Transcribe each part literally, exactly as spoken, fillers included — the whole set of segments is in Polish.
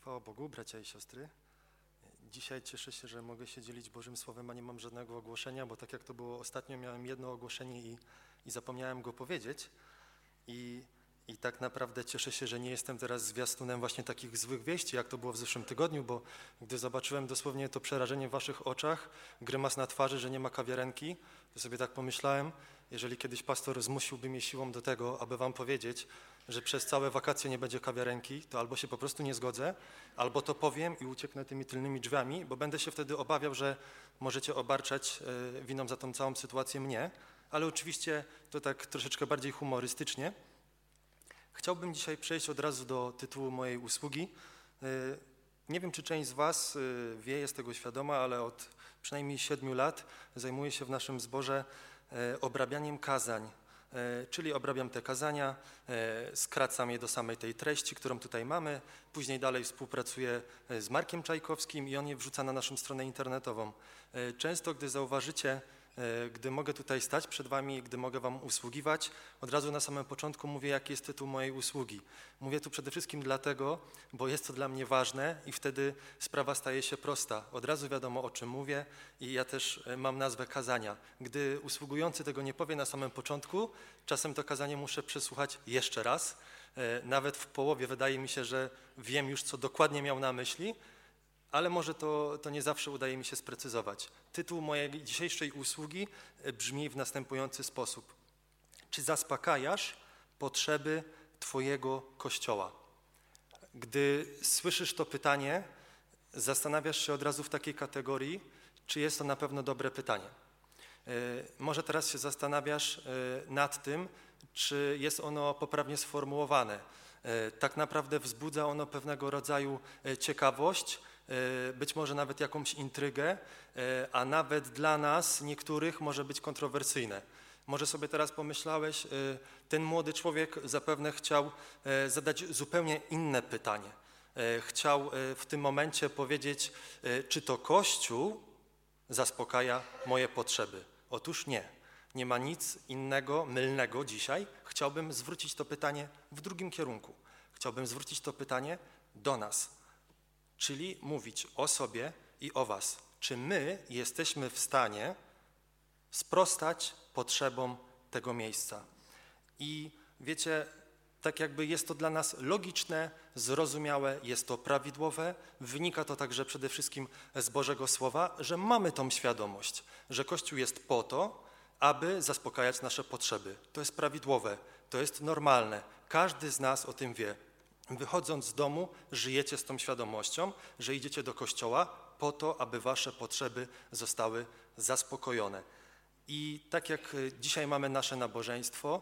Chwała Bogu, bracia i siostry. Dzisiaj cieszę się, że mogę się dzielić Bożym Słowem, a nie mam żadnego ogłoszenia, bo tak jak to było ostatnio, miałem jedno ogłoszenie i, i zapomniałem go powiedzieć. I, I tak naprawdę cieszę się, że nie jestem teraz zwiastunem właśnie takich złych wieści, jak to było w zeszłym tygodniu, bo gdy zobaczyłem dosłownie to przerażenie w waszych oczach, grymas na twarzy, że nie ma kawiarenki, to sobie tak pomyślałem, jeżeli kiedyś pastor zmusiłby mnie siłą do tego, aby wam powiedzieć, że przez całe wakacje nie będzie kawiarenki, to albo się po prostu nie zgodzę, albo to powiem i ucieknę tymi tylnymi drzwiami, bo będę się wtedy obawiał, że możecie obarczać winą za tą całą sytuację mnie, ale oczywiście to tak troszeczkę bardziej humorystycznie. Chciałbym dzisiaj przejść od razu do tytułu mojej usługi. Nie wiem, czy część z was wie, jest tego świadoma, ale od przynajmniej siedmiu lat zajmuję się w naszym zborze obrabianiem kazań, czyli obrabiam te kazania, skracam je do samej tej treści, którą tutaj mamy, później dalej współpracuję z Markiem Czajkowskim i on je wrzuca na naszą stronę internetową. Często, gdy zauważycie, gdy mogę tutaj stać przed wami, gdy mogę wam usługiwać, od razu na samym początku mówię, jaki jest tytuł mojej usługi. Mówię tu przede wszystkim dlatego, bo jest to dla mnie ważne i wtedy sprawa staje się prosta. Od razu wiadomo, o czym mówię i ja też mam nazwę kazania. Gdy usługujący tego nie powie na samym początku, czasem to kazanie muszę przesłuchać jeszcze raz. Nawet w połowie wydaje mi się, że wiem już, co dokładnie miał na myśli, ale może to, to nie zawsze udaje mi się sprecyzować. Tytuł mojej dzisiejszej usługi brzmi w następujący sposób. Czy zaspokajasz potrzeby Twojego Kościoła? Gdy słyszysz to pytanie, zastanawiasz się od razu w takiej kategorii, czy jest to na pewno dobre pytanie. Może teraz się zastanawiasz nad tym, czy jest ono poprawnie sformułowane. Tak naprawdę wzbudza ono pewnego rodzaju ciekawość, być może nawet jakąś intrygę, a nawet dla nas niektórych może być kontrowersyjne. Może sobie teraz pomyślałeś, ten młody człowiek zapewne chciał zadać zupełnie inne pytanie. Chciał w tym momencie powiedzieć, czy to Kościół zaspokaja moje potrzeby. Otóż nie. Nie ma nic innego, mylnego dzisiaj. Chciałbym zwrócić to pytanie w drugim kierunku. Chciałbym zwrócić to pytanie do nas. Czyli mówić o sobie i o was. Czy my jesteśmy w stanie sprostać potrzebom tego miejsca? I wiecie, tak jakby jest to dla nas logiczne, zrozumiałe, jest to prawidłowe. Wynika to także przede wszystkim z Bożego Słowa, że mamy tą świadomość, że Kościół jest po to, aby zaspokajać nasze potrzeby. To jest prawidłowe, to jest normalne. Każdy z nas o tym wie. Wychodząc z domu, żyjecie z tą świadomością, że idziecie do kościoła po to, aby wasze potrzeby zostały zaspokojone. I tak jak dzisiaj mamy nasze nabożeństwo,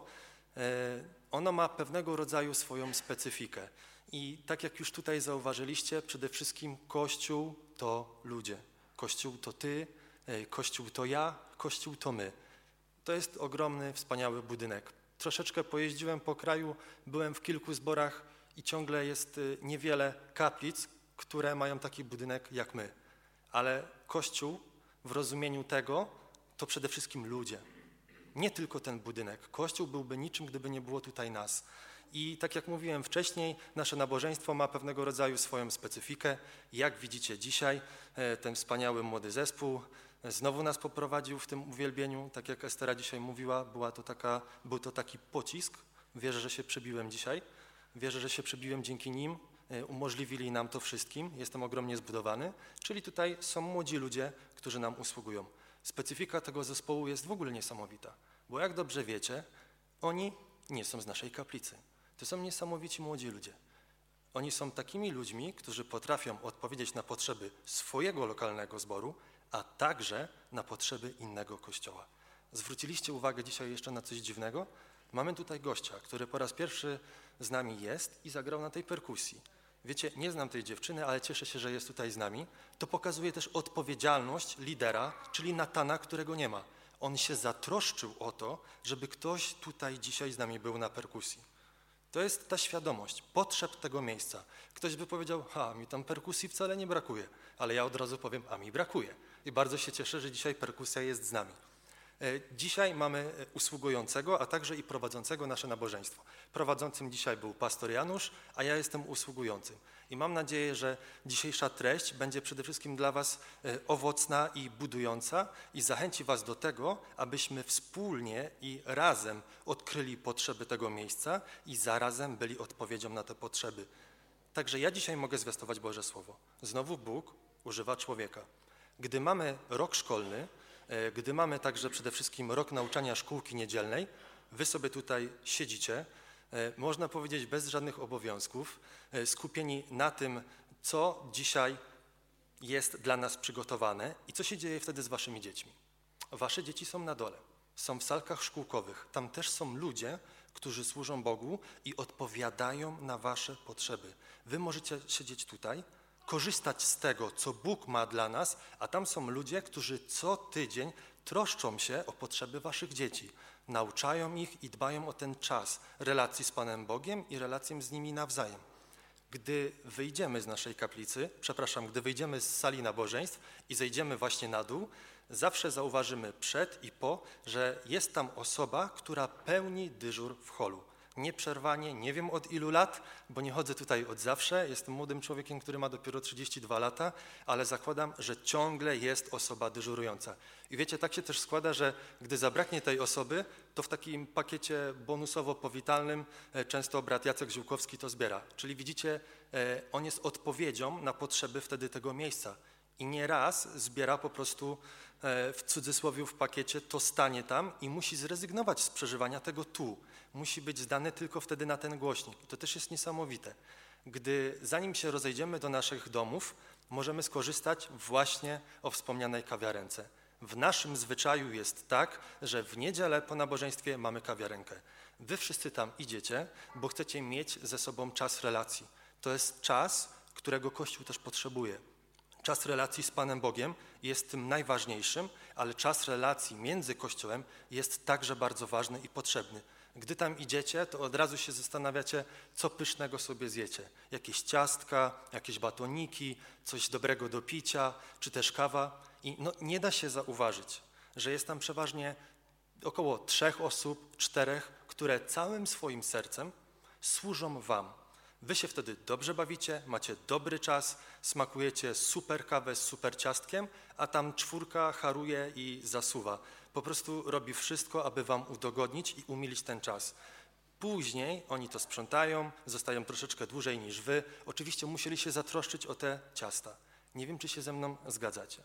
ono ma pewnego rodzaju swoją specyfikę. I tak jak już tutaj zauważyliście, przede wszystkim Kościół to ludzie. Kościół to ty, Kościół to ja, Kościół to my. To jest ogromny, wspaniały budynek. Troszeczkę pojeździłem po kraju, byłem w kilku zborach, i ciągle jest niewiele kaplic, które mają taki budynek jak my. Ale Kościół w rozumieniu tego to przede wszystkim ludzie. Nie tylko ten budynek. Kościół byłby niczym, gdyby nie było tutaj nas. I tak jak mówiłem wcześniej, nasze nabożeństwo ma pewnego rodzaju swoją specyfikę. Jak widzicie dzisiaj, ten wspaniały młody zespół znowu nas poprowadził w tym uwielbieniu. Tak jak Estera dzisiaj mówiła, była to taka, był to taki pocisk. Wierzę, że się przebiłem dzisiaj. Wierzę, że się przebiłem dzięki nim, umożliwili nam to wszystkim, jestem ogromnie zbudowany, czyli tutaj są młodzi ludzie, którzy nam usługują. Specyfika tego zespołu jest w ogóle niesamowita, bo jak dobrze wiecie, oni nie są z naszej kaplicy. To są niesamowici młodzi ludzie. Oni są takimi ludźmi, którzy potrafią odpowiedzieć na potrzeby swojego lokalnego zboru, a także na potrzeby innego kościoła. Zwróciliście uwagę dzisiaj jeszcze na coś dziwnego? Mamy tutaj gościa, który po raz pierwszy z nami jest i zagrał na tej perkusji. Wiecie, nie znam tej dziewczyny, ale cieszę się, że jest tutaj z nami. To pokazuje też odpowiedzialność lidera, czyli Natana, którego nie ma. On się zatroszczył o to, żeby ktoś tutaj dzisiaj z nami był na perkusji. To jest ta świadomość, potrzeb tego miejsca. Ktoś by powiedział, ha, mi tam perkusji wcale nie brakuje, ale ja od razu powiem, a mi brakuje. I bardzo się cieszę, że dzisiaj perkusja jest z nami. Dzisiaj mamy usługującego, a także i prowadzącego nasze nabożeństwo. Prowadzącym dzisiaj był pastor Janusz, a ja jestem usługującym. I mam nadzieję, że dzisiejsza treść będzie przede wszystkim dla was owocna i budująca i zachęci was do tego, abyśmy wspólnie i razem odkryli potrzeby tego miejsca i zarazem byli odpowiedzią na te potrzeby. Także ja dzisiaj mogę zwiastować Boże Słowo. Znowu Bóg używa człowieka. Gdy mamy rok szkolny, gdy mamy także przede wszystkim rok nauczania szkółki niedzielnej, wy sobie tutaj siedzicie, można powiedzieć bez żadnych obowiązków, skupieni na tym, co dzisiaj jest dla nas przygotowane i co się dzieje wtedy z waszymi dziećmi. Wasze dzieci są na dole, są w salkach szkółkowych, tam też są ludzie, którzy służą Bogu i odpowiadają na wasze potrzeby. Wy możecie siedzieć tutaj, korzystać z tego, co Bóg ma dla nas, a tam są ludzie, którzy co tydzień troszczą się o potrzeby waszych dzieci. Nauczają ich i dbają o ten czas relacji z Panem Bogiem i relacją z nimi nawzajem. Gdy wyjdziemy z naszej kaplicy, przepraszam, gdy wyjdziemy z sali nabożeństw i zejdziemy właśnie na dół, zawsze zauważymy przed i po, że jest tam osoba, która pełni dyżur w holu. Nieprzerwanie, nie wiem od ilu lat, bo nie chodzę tutaj od zawsze, jestem młodym człowiekiem, który ma dopiero trzydzieści dwa lata, ale zakładam, że ciągle jest osoba dyżurująca. I wiecie, tak się też składa, że gdy zabraknie tej osoby, to w takim pakiecie bonusowo-powitalnym często brat Jacek Ziółkowski to zbiera. Czyli widzicie, on jest odpowiedzią na potrzeby wtedy tego miejsca. I nieraz zbiera po prostu w cudzysłowie w pakiecie, to stanie tam i musi zrezygnować z przeżywania tego tu. Musi być zdane tylko wtedy na ten głośnik. I to też jest niesamowite. Gdy zanim się rozejdziemy do naszych domów, możemy skorzystać właśnie o wspomnianej kawiarence. W naszym zwyczaju jest tak, że w niedzielę po nabożeństwie mamy kawiarenkę. Wy wszyscy tam idziecie, bo chcecie mieć ze sobą czas relacji. To jest czas, którego Kościół też potrzebuje. Czas relacji z Panem Bogiem jest tym najważniejszym, ale czas relacji między Kościołem jest także bardzo ważny i potrzebny. Gdy tam idziecie, to od razu się zastanawiacie, co pysznego sobie zjecie. Jakieś ciastka, jakieś batoniki, coś dobrego do picia, czy też kawa. I no, nie da się zauważyć, że jest tam przeważnie około trzech osób, czterech, które całym swoim sercem służą wam. Wy się wtedy dobrze bawicie, macie dobry czas, smakujecie super kawę z super ciastkiem, a tam czwórka haruje i zasuwa. Po prostu robi wszystko, aby wam udogodnić i umilić ten czas. Później oni to sprzątają, zostają troszeczkę dłużej niż wy. Oczywiście musieli się zatroszczyć o te ciasta. Nie wiem, czy się ze mną zgadzacie.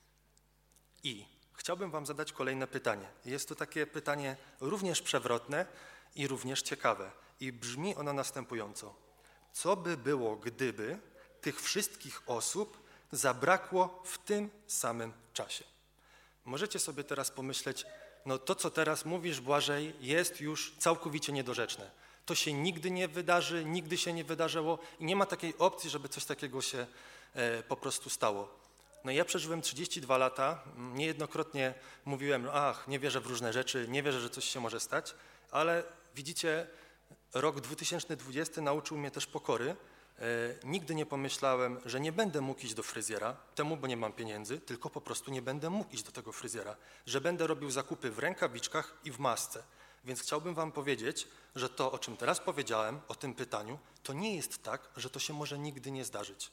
I chciałbym wam zadać kolejne pytanie. Jest to takie pytanie również przewrotne i również ciekawe. I brzmi ono następująco. Co by było, gdyby tych wszystkich osób zabrakło w tym samym czasie? Możecie sobie teraz pomyśleć, no to, co teraz mówisz, Błażej, jest już całkowicie niedorzeczne. To się nigdy nie wydarzy, nigdy się nie wydarzyło i nie ma takiej opcji, żeby coś takiego się e, po prostu stało. No ja przeżyłem trzydzieści dwa lata, niejednokrotnie mówiłem, ach, nie wierzę w różne rzeczy, nie wierzę, że coś się może stać, ale widzicie, rok dwa tysiące dwudziesty nauczył mnie też pokory. E, nigdy nie pomyślałem, że nie będę mógł iść do fryzjera, temu, bo nie mam pieniędzy, tylko po prostu nie będę mógł iść do tego fryzjera, że będę robił zakupy w rękawiczkach i w masce. Więc chciałbym wam powiedzieć, że to, o czym teraz powiedziałem, o tym pytaniu, to nie jest tak, że to się może nigdy nie zdarzyć.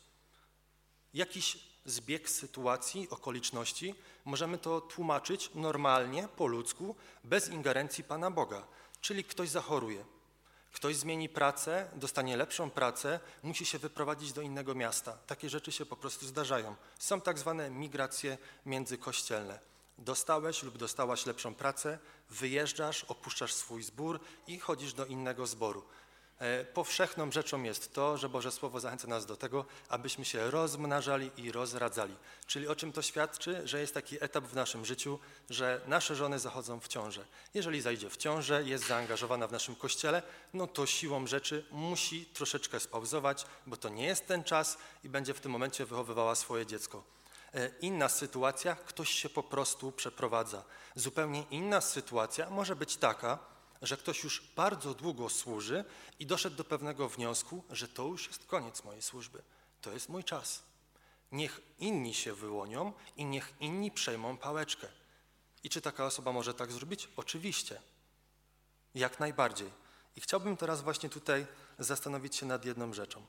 Jakiś zbieg sytuacji, okoliczności, możemy to tłumaczyć normalnie, po ludzku, bez ingerencji Pana Boga. Czyli ktoś zachoruje, ktoś zmieni pracę, dostanie lepszą pracę, musi się wyprowadzić do innego miasta. Takie rzeczy się po prostu zdarzają. Są tak zwane migracje międzykościelne. Dostałeś lub dostałaś lepszą pracę, wyjeżdżasz, opuszczasz swój zbór i chodzisz do innego zboru. Powszechną rzeczą jest to, że Boże Słowo zachęca nas do tego, abyśmy się rozmnażali i rozradzali. Czyli o czym to świadczy? Że jest taki etap w naszym życiu, że nasze żony zachodzą w ciążę. Jeżeli zajdzie w ciążę, jest zaangażowana w naszym kościele, no to siłą rzeczy musi troszeczkę spauzować, bo to nie jest ten czas i będzie w tym momencie wychowywała swoje dziecko. Inna sytuacja, ktoś się po prostu przeprowadza. Zupełnie inna sytuacja może być taka, że ktoś już bardzo długo służy i doszedł do pewnego wniosku, że to już jest koniec mojej służby. To jest mój czas. Niech inni się wyłonią i niech inni przejmą pałeczkę. I czy taka osoba może tak zrobić? Oczywiście. Jak najbardziej. I chciałbym teraz właśnie tutaj zastanowić się nad jedną rzeczą.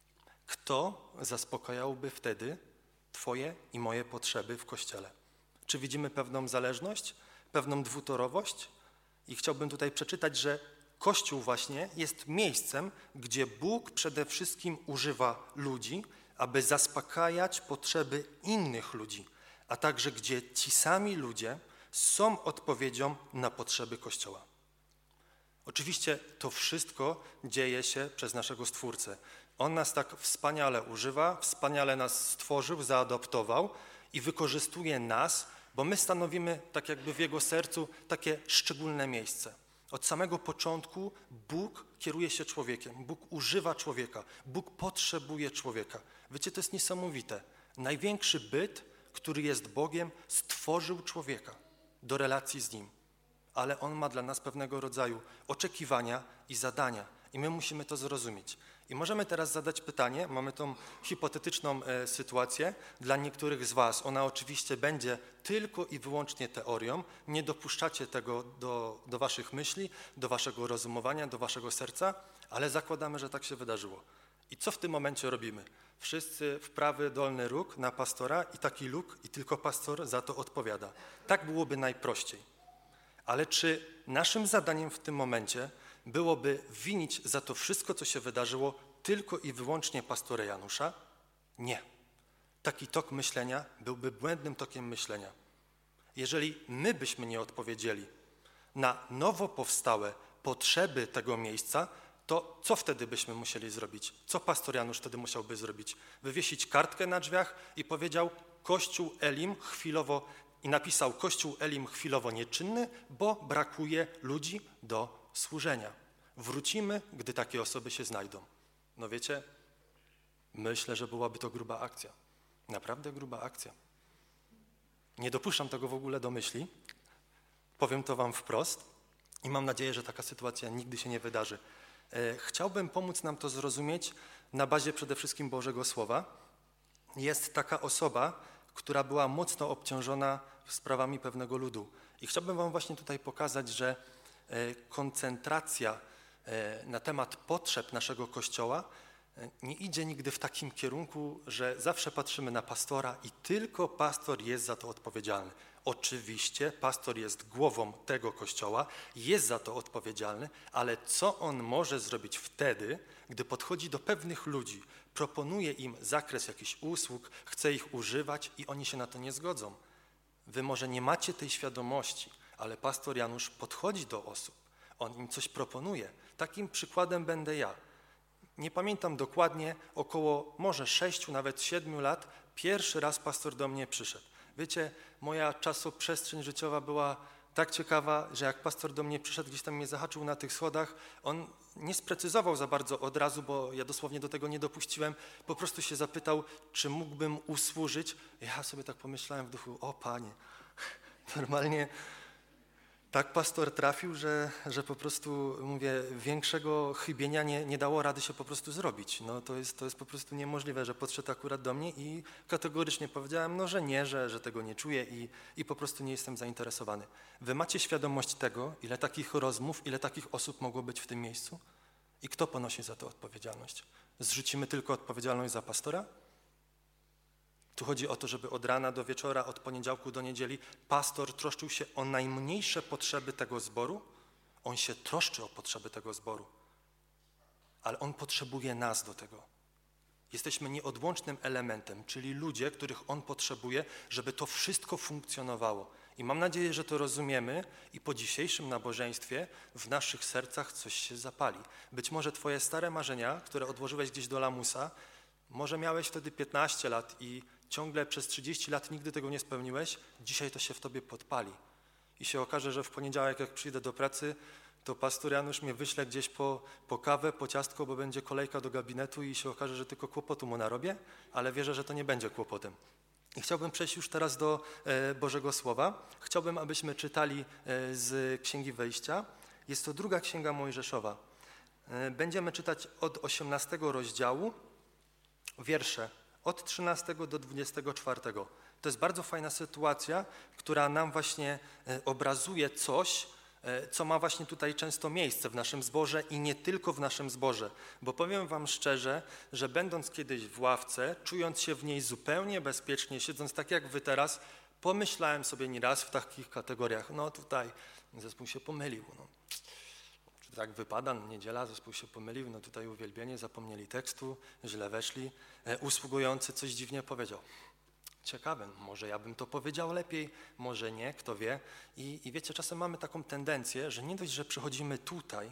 Kto zaspokajałby wtedy Twoje i moje potrzeby w Kościele? Czy widzimy pewną zależność, pewną dwutorowość? I chciałbym tutaj przeczytać, że Kościół właśnie jest miejscem, gdzie Bóg przede wszystkim używa ludzi, aby zaspokajać potrzeby innych ludzi, a także gdzie ci sami ludzie są odpowiedzią na potrzeby Kościoła. Oczywiście to wszystko dzieje się przez naszego Stwórcę. On nas tak wspaniale używa, wspaniale nas stworzył, zaadoptował i wykorzystuje nas, bo my stanowimy tak jakby w Jego sercu takie szczególne miejsce. Od samego początku Bóg kieruje się człowiekiem, Bóg używa człowieka, Bóg potrzebuje człowieka. Wiecie, to jest niesamowite. Największy byt, który jest Bogiem, stworzył człowieka do relacji z Nim. Ale On ma dla nas pewnego rodzaju oczekiwania i zadania i my musimy to zrozumieć. I możemy teraz zadać pytanie, mamy tą hipotetyczną e, sytuację dla niektórych z was. Ona oczywiście będzie tylko i wyłącznie teorią, nie dopuszczacie tego do, do waszych myśli, do waszego rozumowania, do waszego serca, ale zakładamy, że tak się wydarzyło. I co w tym momencie robimy? Wszyscy w prawy dolny róg na pastora i taki luk i tylko pastor za to odpowiada. Tak byłoby najprościej. Ale czy naszym zadaniem w tym momencie byłoby winić za to wszystko, co się wydarzyło, tylko i wyłącznie pastora Janusza? Nie. Taki tok myślenia byłby błędnym tokiem myślenia. Jeżeli my byśmy nie odpowiedzieli na nowo powstałe potrzeby tego miejsca, to co wtedy byśmy musieli zrobić? Co pastor Janusz wtedy musiałby zrobić? Wywiesić kartkę na drzwiach i powiedział: Kościół Elim chwilowo, i napisał: Kościół Elim chwilowo nieczynny, bo brakuje ludzi do służenia. Wrócimy, gdy takie osoby się znajdą. No wiecie, myślę, że byłaby to gruba akcja. Naprawdę gruba akcja. Nie dopuszczam tego w ogóle do myśli. Powiem to wam wprost i mam nadzieję, że taka sytuacja nigdy się nie wydarzy. Chciałbym pomóc nam to zrozumieć na bazie przede wszystkim Bożego Słowa. Jest taka osoba, która była mocno obciążona sprawami pewnego ludu. I chciałbym wam właśnie tutaj pokazać, że koncentracja na temat potrzeb naszego Kościoła nie idzie nigdy w takim kierunku, że zawsze patrzymy na pastora i tylko pastor jest za to odpowiedzialny. Oczywiście pastor jest głową tego Kościoła, jest za to odpowiedzialny, ale co on może zrobić wtedy, gdy podchodzi do pewnych ludzi, proponuje im zakres jakichś usług, chce ich używać i oni się na to nie zgodzą? Wy może nie macie tej świadomości, ale pastor Janusz podchodzi do osób, on im coś proponuje. Takim przykładem będę ja. Nie pamiętam dokładnie, około może sześciu, nawet siedmiu lat, pierwszy raz pastor do mnie przyszedł. Wiecie, moja czasoprzestrzeń życiowa była tak ciekawa, że jak pastor do mnie przyszedł, gdzieś tam mnie zahaczył na tych schodach, on nie sprecyzował za bardzo od razu, bo ja dosłownie do tego nie dopuściłem, po prostu się zapytał, czy mógłbym usłużyć. Ja sobie tak pomyślałem w duchu: o Panie, normalnie tak pastor trafił, że, że po prostu, mówię, większego chybienia nie, nie dało rady się po prostu zrobić. No to jest, to jest po prostu niemożliwe, że podszedł akurat do mnie i kategorycznie powiedziałem, no że nie, że, że tego nie czuję i, i po prostu nie jestem zainteresowany. Wy macie świadomość tego, ile takich rozmów, ile takich osób mogło być w tym miejscu? I kto ponosi za to odpowiedzialność? Zrzucimy tylko odpowiedzialność za pastora? Tu chodzi o to, żeby od rana do wieczora, od poniedziałku do niedzieli pastor troszczył się o najmniejsze potrzeby tego zboru. On się troszczy o potrzeby tego zboru, ale on potrzebuje nas do tego. Jesteśmy nieodłącznym elementem, czyli ludzie, których on potrzebuje, żeby to wszystko funkcjonowało. I mam nadzieję, że to rozumiemy i po dzisiejszym nabożeństwie w naszych sercach coś się zapali. Być może twoje stare marzenia, które odłożyłeś gdzieś do lamusa, może miałeś wtedy piętnaście lat i ciągle przez trzydzieści lat nigdy tego nie spełniłeś, dzisiaj to się w tobie podpali. I się okaże, że w poniedziałek, jak przyjdę do pracy, to pastor Janusz mnie wyśle gdzieś po, po kawę, po ciastko, bo będzie kolejka do gabinetu i się okaże, że tylko kłopotu mu narobię, ale wierzę, że to nie będzie kłopotem. I chciałbym przejść już teraz do e, Bożego Słowa. Chciałbym, abyśmy czytali e, z Księgi Wejścia. Jest to druga Księga Mojżeszowa. E, będziemy czytać od osiemnastego rozdziału, wiersze od trzynastego do dwudziestego czwartego. To jest bardzo fajna sytuacja, która nam właśnie obrazuje coś, co ma właśnie tutaj często miejsce w naszym zborze i nie tylko w naszym zborze. Bo powiem wam szczerze, że będąc kiedyś w ławce, czując się w niej zupełnie bezpiecznie, siedząc tak jak wy teraz, pomyślałem sobie nieraz w takich kategoriach, no tutaj zespół się pomylił. No. Czy tak wypada, no, niedziela, zespół się pomylił, no tutaj uwielbienie, zapomnieli tekstu, źle weszli, e, usługujący coś dziwnie powiedział. Ciekawe, może ja bym to powiedział lepiej, może nie, kto wie. I, I wiecie, czasem mamy taką tendencję, że nie dość, że przychodzimy tutaj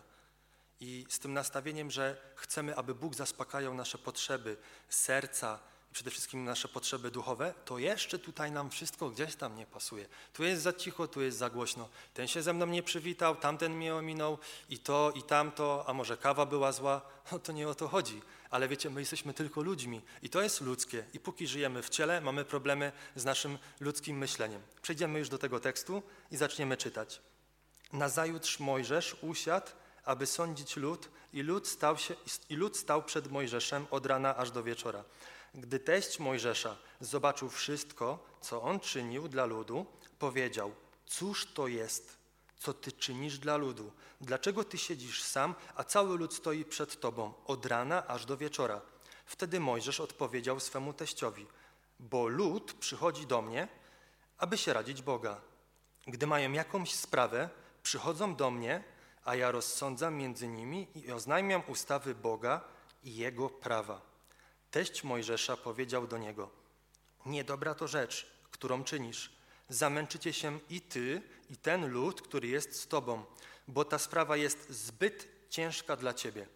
i z tym nastawieniem, że chcemy, aby Bóg zaspokajał nasze potrzeby serca, przede wszystkim nasze potrzeby duchowe, to jeszcze tutaj nam wszystko gdzieś tam nie pasuje. Tu jest za cicho, tu jest za głośno. Ten się ze mną nie przywitał, tamten mnie ominął i to, i tamto, a może kawa była zła. No to nie o to chodzi. Ale wiecie, my jesteśmy tylko ludźmi i to jest ludzkie. I póki żyjemy w ciele, mamy problemy z naszym ludzkim myśleniem. Przejdziemy już do tego tekstu i zaczniemy czytać. Nazajutrz Mojżesz usiadł, aby sądzić lud i lud stał, się, i lud stał przed Mojżeszem od rana aż do wieczora. Gdy teść Mojżesza zobaczył wszystko, co on czynił dla ludu, powiedział, cóż to jest, co ty czynisz dla ludu? Dlaczego ty siedzisz sam, a cały lud stoi przed tobą od rana aż do wieczora? Wtedy Mojżesz odpowiedział swemu teściowi, bo lud przychodzi do mnie, aby się radzić Boga. Gdy mają jakąś sprawę, przychodzą do mnie, a ja rozsądzam między nimi i oznajmiam ustawy Boga i Jego prawa. Teść Mojżesza powiedział do niego, niedobra to rzecz, którą czynisz. Zamęczycie się i ty, i ten lud, który jest z tobą, bo ta sprawa jest zbyt ciężka dla ciebie.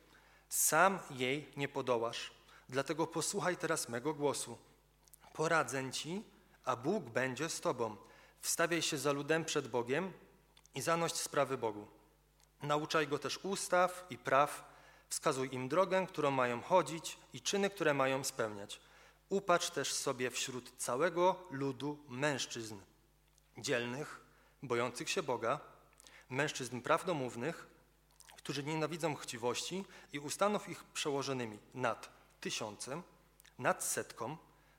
Sam jej nie podołasz, dlatego posłuchaj teraz mego głosu. Poradzę ci, a Bóg będzie z tobą. Wstawiaj się za ludem przed Bogiem i zanoś sprawy Bogu. Nauczaj go też ustaw i praw, wskazuj im drogę, którą mają chodzić i czyny, które mają spełniać. Upatrz też sobie wśród całego ludu mężczyzn, dzielnych, bojących się Boga, mężczyzn prawdomównych, którzy nienawidzą chciwości i ustanów ich przełożonymi nad tysiącem, nad setką,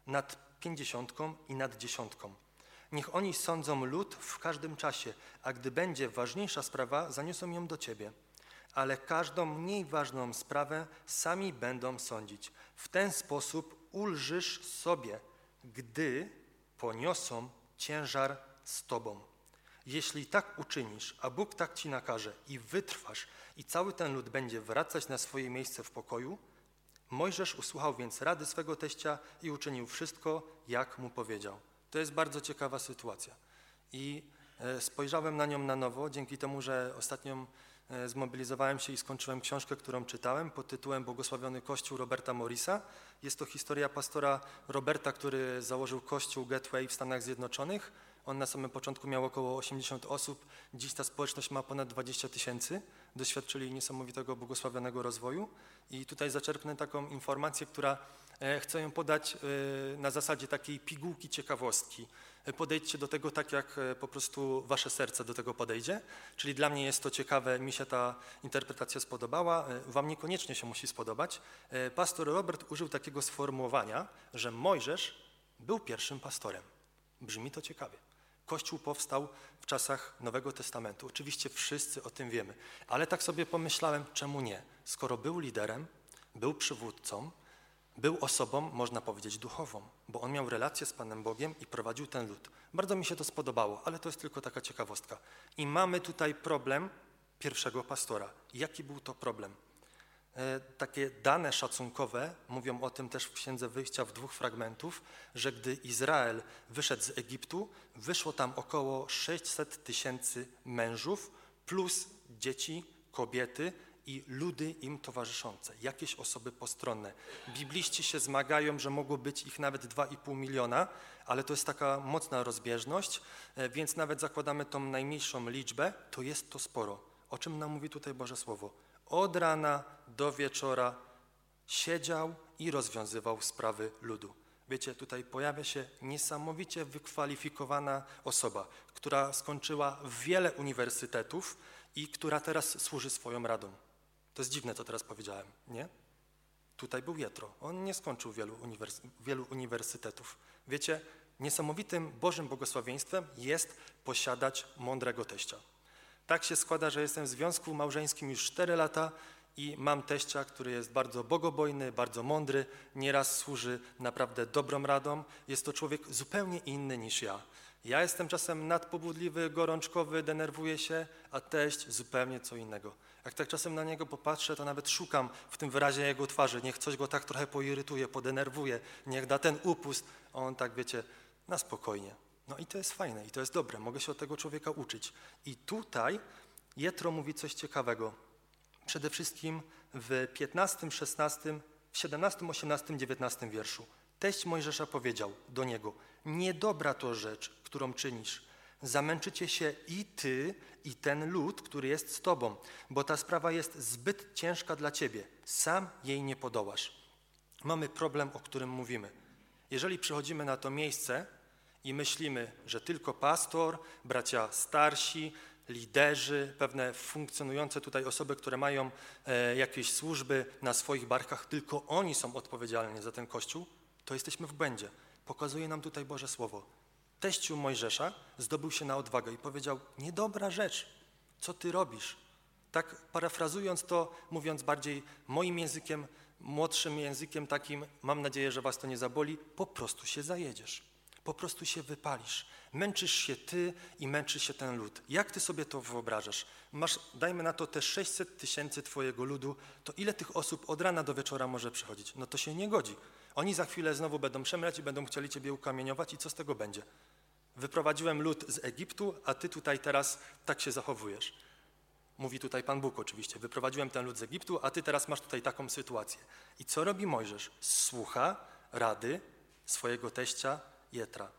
nad pięćdziesiątką i nad dziesiątką. Niech oni sądzą lud w każdym czasie, a gdy będzie ważniejsza sprawa, zaniosą ją do ciebie. Ale każdą mniej ważną sprawę sami będą sądzić. W ten sposób ulżysz sobie, gdy poniosą ciężar z tobą. Jeśli tak uczynisz, a Bóg tak ci nakaże i wytrwasz i cały ten lud będzie wracać na swoje miejsce w pokoju, Mojżesz usłuchał więc rady swego teścia i uczynił wszystko, jak mu powiedział. To jest bardzo ciekawa sytuacja. I spojrzałem na nią na nowo, dzięki temu, że ostatnio zmobilizowałem się i skończyłem książkę, którą czytałem pod tytułem Błogosławiony Kościół Roberta Morrisa. Jest to historia pastora Roberta, który założył kościół Gateway w Stanach Zjednoczonych. On na samym początku miał około osiemdziesiąt osób, dziś ta społeczność ma ponad dwadzieścia tysięcy. Doświadczyli niesamowitego błogosławionego rozwoju. I tutaj zaczerpnę taką informację, która chcę ją podać na zasadzie takiej pigułki ciekawostki. Podejdźcie do tego tak, jak po prostu wasze serce do tego podejdzie. Czyli dla mnie jest to ciekawe, mi się ta interpretacja spodobała, wam niekoniecznie się musi spodobać. Pastor Robert użył takiego sformułowania, że Mojżesz był pierwszym pastorem. Brzmi to ciekawie. Kościół powstał w czasach Nowego Testamentu. Oczywiście wszyscy o tym wiemy, ale tak sobie pomyślałem, czemu nie? Skoro był liderem, był przywódcą, był osobą, można powiedzieć, duchową, bo on miał relację z Panem Bogiem i prowadził ten lud. Bardzo mi się to spodobało, ale to jest tylko taka ciekawostka. I mamy tutaj problem pierwszego pastora. Jaki był to problem? E, takie dane szacunkowe mówią o tym też w Księdze Wyjścia w dwóch fragmentów, że gdy Izrael wyszedł z Egiptu, wyszło tam około sześćset tysięcy mężów plus dzieci, kobiety, i ludy im towarzyszące, jakieś osoby postronne. Bibliści się zmagają, że mogło być ich nawet dwa i pół miliona, ale to jest taka mocna rozbieżność, więc nawet zakładamy tą najmniejszą liczbę, to jest to sporo. O czym nam mówi tutaj Boże Słowo? Od rana do wieczora siedział i rozwiązywał sprawy ludu. Wiecie, tutaj pojawia się niesamowicie wykwalifikowana osoba, która skończyła wiele uniwersytetów i która teraz służy swoją radą. To jest dziwne, co teraz powiedziałem, nie? Tutaj był Jetro. On nie skończył wielu, uniwers- wielu uniwersytetów. Wiecie, Niesamowitym Bożym błogosławieństwem jest posiadać mądrego teścia. Tak się składa, że jestem w związku małżeńskim już cztery lata i mam teścia, który jest bardzo bogobojny, bardzo mądry, nieraz służy naprawdę dobrą radą. Jest to człowiek zupełnie inny niż ja. Ja jestem czasem nadpobudliwy, gorączkowy, denerwuję się, a teść zupełnie co innego. Jak tak czasem na niego popatrzę, to nawet szukam w tym wyrazie jego twarzy, niech coś go tak trochę poirytuje, podenerwuje, niech da ten upust, a on tak, wiecie, na spokojnie. No i to jest fajne i to jest dobre, mogę się od tego człowieka uczyć. I tutaj Jetro mówi coś ciekawego. Przede wszystkim w piętnastym, szesnastym, w siedemnastym, osiemnastym, dziewiętnastym wierszu. Teść Mojżesza powiedział do niego: niedobra to rzecz, którą czynisz. Zamęczycie się i ty, i ten lud, który jest z tobą, bo ta sprawa jest zbyt ciężka dla ciebie. Sam jej nie podołasz. Mamy problem, o którym mówimy. Jeżeli przychodzimy na to miejsce i myślimy, że tylko pastor, bracia starsi, liderzy, pewne funkcjonujące tutaj osoby, które mają e, jakieś służby na swoich barkach, tylko oni są odpowiedzialni za ten Kościół, to jesteśmy w błędzie. Pokazuje nam tutaj Boże Słowo. Teściu Mojżesza zdobył się na odwagę i powiedział: niedobra rzecz, co ty robisz? Tak parafrazując to, mówiąc bardziej moim językiem, młodszym językiem takim, mam nadzieję, że was to nie zaboli, po prostu się zajedziesz. Po prostu się wypalisz. Męczysz się ty i męczy się ten lud. Jak ty sobie to wyobrażasz? Masz, dajmy na to te sześćset tysięcy twojego ludu, to ile tych osób od rana do wieczora może przychodzić? No to się nie godzi. Oni za chwilę znowu będą szemrać i będą chcieli ciebie ukamieniować i co z tego będzie? Wyprowadziłem lud z Egiptu, a ty tutaj teraz tak się zachowujesz. Mówi tutaj Pan Bóg oczywiście. Wyprowadziłem ten lud z Egiptu, a ty teraz masz tutaj taką sytuację. I co robi Mojżesz? Słucha rady swojego teścia Jetra.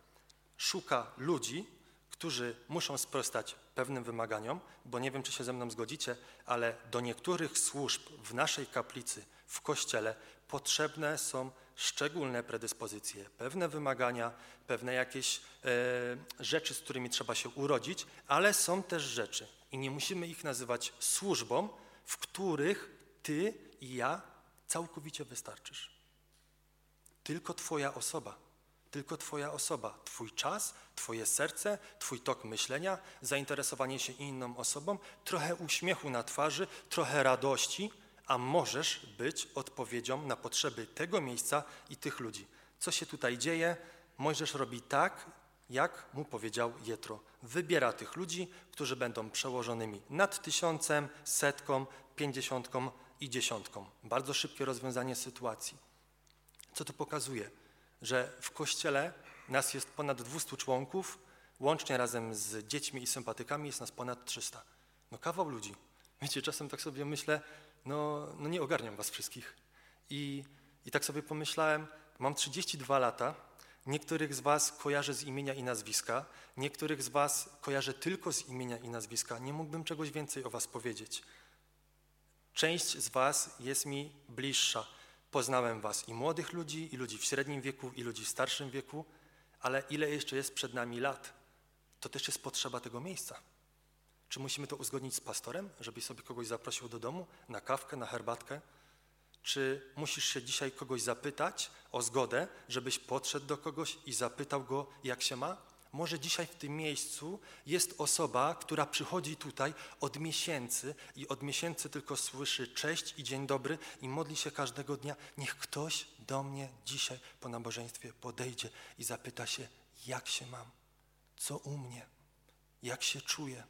Szuka ludzi, którzy muszą sprostać pewnym wymaganiom, bo nie wiem, czy się ze mną zgodzicie, ale do niektórych służb w naszej kaplicy, w kościele potrzebne są szczególne predyspozycje, pewne wymagania, pewne jakieś e, rzeczy, z którymi trzeba się urodzić, ale są też rzeczy i nie musimy ich nazywać służbą, w których ty i ja całkowicie wystarczysz. Tylko twoja osoba. Tylko twoja osoba, twój czas, twoje serce, twój tok myślenia, zainteresowanie się inną osobą, trochę uśmiechu na twarzy, trochę radości, a możesz być odpowiedzią na potrzeby tego miejsca i tych ludzi. Co się tutaj dzieje? Mojżesz robi tak, jak mu powiedział Jetro. Wybiera tych ludzi, którzy będą przełożonymi nad tysiącem, setką, pięćdziesiątką i dziesiątką. Bardzo szybkie rozwiązanie sytuacji. Co to pokazuje? Że w Kościele nas jest ponad dwieście członków, łącznie razem z dziećmi i sympatykami jest nas ponad trzysta. No kawał ludzi. Wiecie, czasem tak sobie myślę, no, no nie ogarniam was wszystkich. I, I tak sobie pomyślałem, mam trzydzieści dwa lata, niektórych z was kojarzę z imienia i nazwiska, niektórych z was kojarzę tylko z imienia i nazwiska, nie mógłbym czegoś więcej o was powiedzieć. Część z was jest mi bliższa. Poznałem was i młodych ludzi, i ludzi w średnim wieku, i ludzi w starszym wieku, ale ile jeszcze jest przed nami lat, to też jest potrzeba tego miejsca. Czy musimy to uzgodnić z pastorem, żebyś sobie kogoś zaprosił do domu na kawkę, na herbatkę? Czy musisz się dzisiaj kogoś zapytać o zgodę, żebyś podszedł do kogoś i zapytał go, jak się ma? Może dzisiaj w tym miejscu jest osoba, która przychodzi tutaj od miesięcy i od miesięcy tylko słyszy cześć i dzień dobry i modli się każdego dnia. Niech ktoś do mnie dzisiaj po nabożeństwie podejdzie i zapyta się, jak się mam, co u mnie, jak się czuję.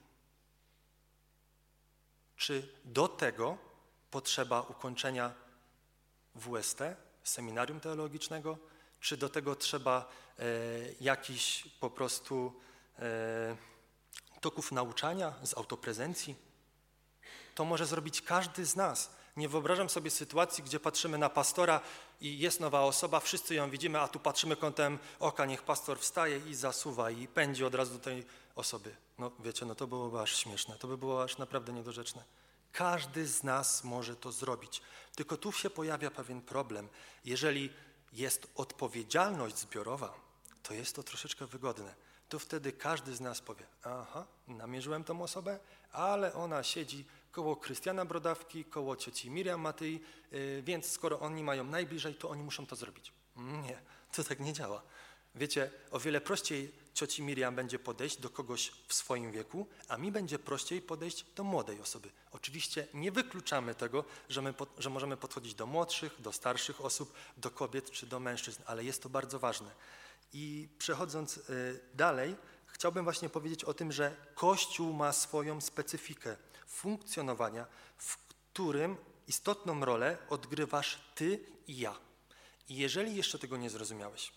Czy do tego potrzeba ukończenia W S T, seminarium teologicznego, czy do tego trzeba e, jakichś po prostu e, toków nauczania z autoprezencji? To może zrobić każdy z nas. Nie wyobrażam sobie sytuacji, gdzie patrzymy na pastora i jest nowa osoba, wszyscy ją widzimy, a tu patrzymy kątem oka, niech pastor wstaje i zasuwa i pędzi od razu do tej osoby. No wiecie, no to byłoby aż śmieszne, to by było aż naprawdę niedorzeczne. Każdy z nas może to zrobić. Tylko tu się pojawia pewien problem. Jeżeli jest odpowiedzialność zbiorowa, to jest to troszeczkę wygodne. To wtedy każdy z nas powie, aha, namierzyłem tą osobę, ale ona siedzi koło Krystiana Brodawki, koło cioci Miriam Matyi, yy, więc skoro oni mają najbliżej, to oni muszą to zrobić. Nie, to tak nie działa. Wiecie, o wiele prościej cioci Miriam będzie podejść do kogoś w swoim wieku, a mi będzie prościej podejść do młodej osoby. Oczywiście nie wykluczamy tego, że, my, że możemy podchodzić do młodszych, do starszych osób, do kobiet czy do mężczyzn, ale jest to bardzo ważne. I przechodząc y, dalej, chciałbym właśnie powiedzieć o tym, że Kościół ma swoją specyfikę funkcjonowania, w którym istotną rolę odgrywasz ty i ja. I jeżeli jeszcze tego nie zrozumiałeś,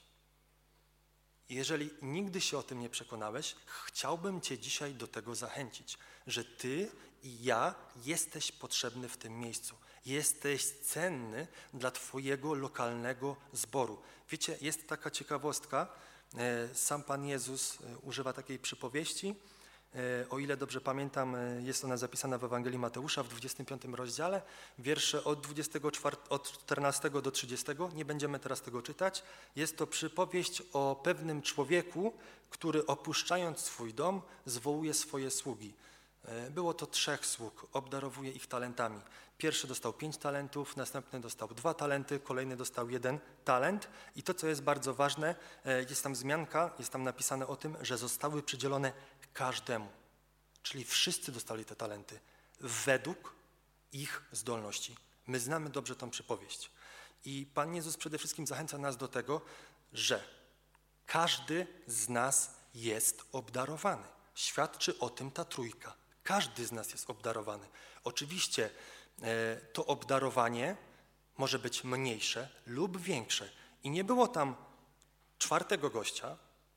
jeżeli nigdy się o tym nie przekonałeś, chciałbym cię dzisiaj do tego zachęcić, że ty i ja jesteś potrzebny w tym miejscu. Jesteś cenny dla twojego lokalnego zboru. Wiecie, jest taka ciekawostka, sam Pan Jezus używa takiej przypowieści, o ile dobrze pamiętam, jest ona zapisana w Ewangelii Mateusza w dwudziestym piątym rozdziale, wiersze od, dwudziestego czwartego, od czternastego do trzydziestego, nie będziemy teraz tego czytać. Jest to przypowieść o pewnym człowieku, który opuszczając swój dom zwołuje swoje sługi. Było to trzech sług, obdarowuje ich talentami. Pierwszy dostał pięć talentów, następny dostał dwa talenty, kolejny dostał jeden talent. I to, co jest bardzo ważne, jest tam wzmianka, jest tam napisane o tym, że zostały przydzielone każdemu. Czyli wszyscy dostali te talenty według ich zdolności. My znamy dobrze tą przypowieść. I Pan Jezus przede wszystkim zachęca nas do tego, że każdy z nas jest obdarowany. Świadczy o tym ta trójka. Każdy z nas jest obdarowany. Oczywiście e, to obdarowanie może być mniejsze lub większe. I nie było tam czwartego gościa